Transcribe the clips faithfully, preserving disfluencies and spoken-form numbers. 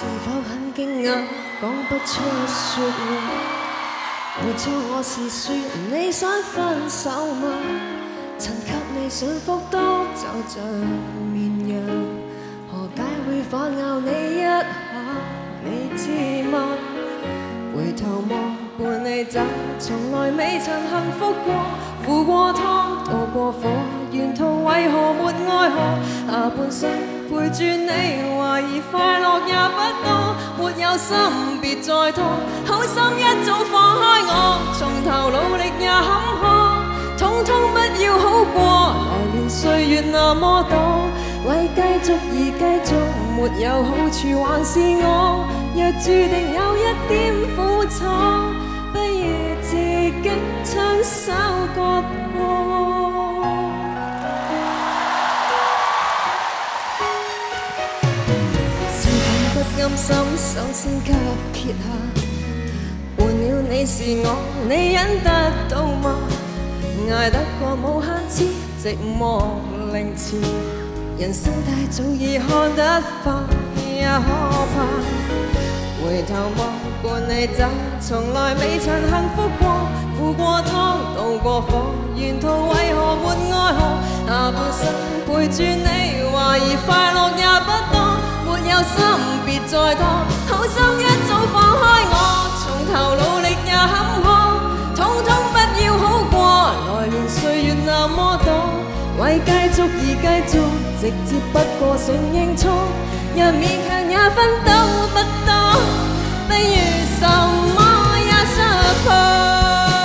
是否很惊讶，講不出說話？沒錯，我是說你想分手嗎？曾給你信福都就像綿羊，何解會反咬你一下？你知嗎？回頭望伴你走，從來未曾幸福過，負過湯，渡過火，沿途為何沒愛河？下半生陪住你，懷疑快樂也不多，沒有心別再拖，好心一早放開我，從頭努力也坎坷，統統不要好過，來年歲月那麼多，為繼續而繼續，沒有好處還是我，若注定有一點苦楚，不如自己親手割破。甘心首先給撇下，換了你是我，你忍得到嗎？捱得過無限次寂寞凌遲，人生太早已看得化也可怕。回頭望伴你走，從來未曾幸福過，負過湯，渡過火，沿途為何沒愛河？下半生陪住你，懷疑快樂也不多。沒有心別再拖，好心一早放開我，從頭努力也坎坷，統統不要好過，來年歲月那麼多，為繼續而繼續，直接不過承認錯，人勉強也分都不多，不如什麼也失破。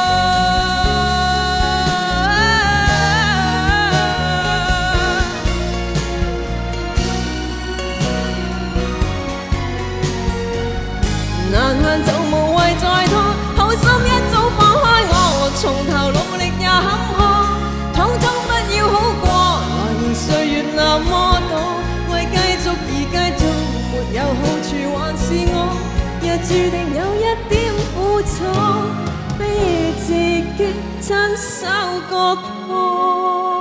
難行就無謂再拖，好心一早放開我，從頭努力也坎坷，統統不要好過，來年歲月那麼多，為繼續而繼續，沒有好處還是我，若注定有一點苦楚，不如自己親手割破。